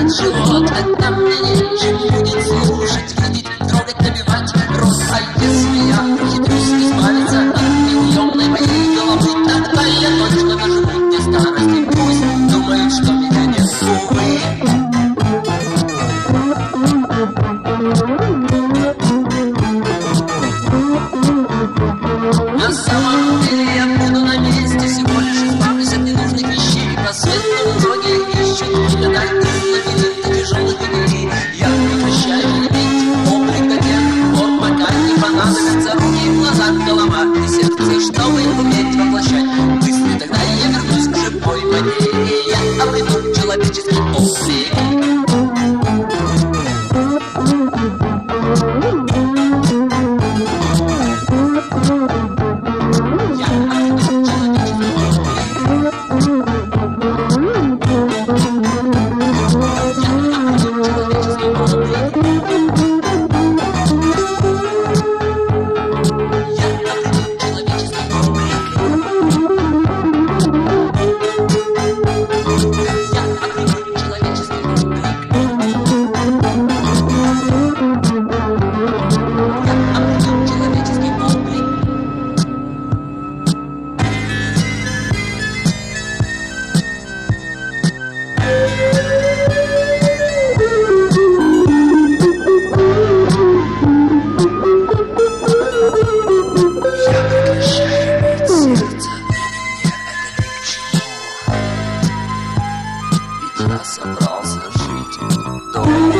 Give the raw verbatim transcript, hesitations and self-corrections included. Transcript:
этот живот. Это мне нечем будет слушать, видеть, трогать, набивать рот. А если я ухитрюсь избавиться от неуемной моей головы, тогда я точно доживу до старости. Пусть думают, что меня нет, увы. На самом деле я буду на месте, всего лишь избавлюсь от ненужных вещей. По свету многие ищут для дальних лабиринтов тяжелых дверей. Я прекращаю иметь облик до тех пор, пока не понадобятся руки, глаза, голова и сердце, чтобы уметь воплощать мысли. Тогда я вернусь к живой воде, и я обрету человеческий облик. Я собрался жить долго.